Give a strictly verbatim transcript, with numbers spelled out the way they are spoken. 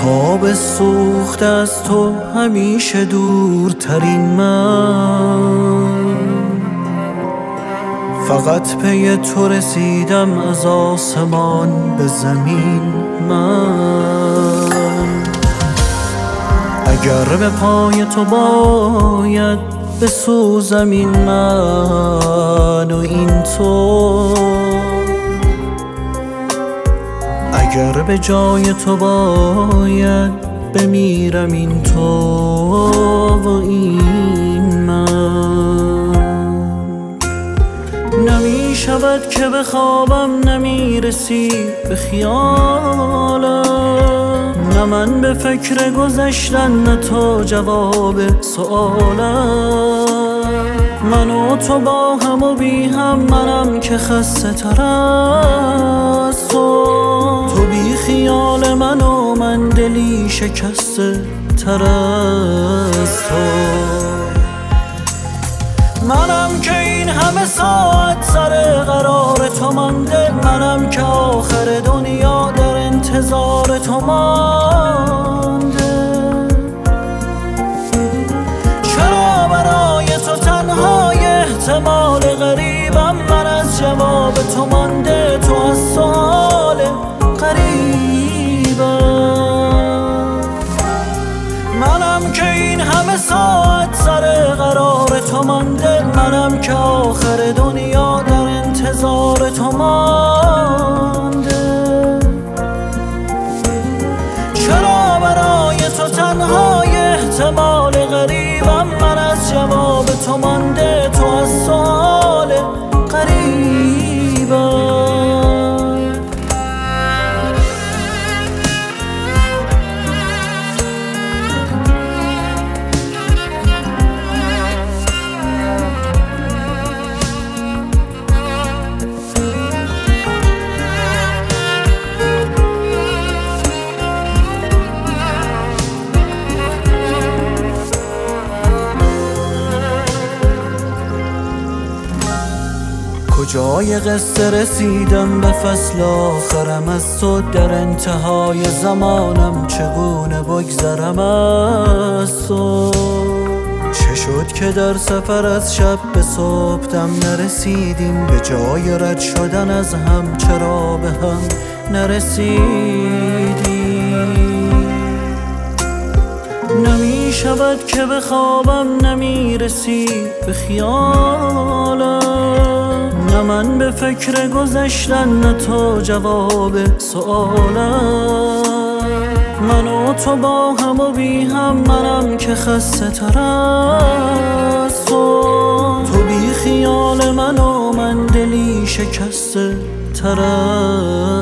خواب سوخته از تو همیشه دورترین من، فقط پی تو رسیدم از آسمان به زمین من. اگر به پای تو باید بسوزم این من و این تو، اگر به جای تو باید بمیرم این تو و این من. نمی شود که بخوابم، نمی رسی به خیالم، نه من به فکر گذشتن نه تو جواب سؤالم. من و تو با هم و بی هم، منم که خسته تر از تو، تو بی خیال من و من دلی شکسته تر از تو. منم که این همه ساعت سر قرار تو مانده، منم که آخر دنیا در انتظار تو مانده. چرا برای تو تنهای احتمال غریبم، من از جواب تو مانده، تو از سؤال غریبم. منم که این همه ساعت سر قرار تو مانده، منم که آخر دنیا در انتظار تو مانده. چرا برای تو تنهای احتمال غریبم، من از جواب تو مانده، تو از سؤال غریبم. کجای قصه رسیدم به فصل آخرم از تو، در انتهای زمانم چگونه بگذرم از تو. چه شد که در سفر از شب به صبح دم نرسیدیم، به جای رد شدن از هم چرا به هم نرسیدیم. نمی شود که بخوابم، نمی رسی به خیالم، نه من به فکر گذشتن نه تو جواب سؤالم. من و تو با هم و بی هم، منم که خسته تر از تو، تو بی خیال من و من دلی شکسته تر از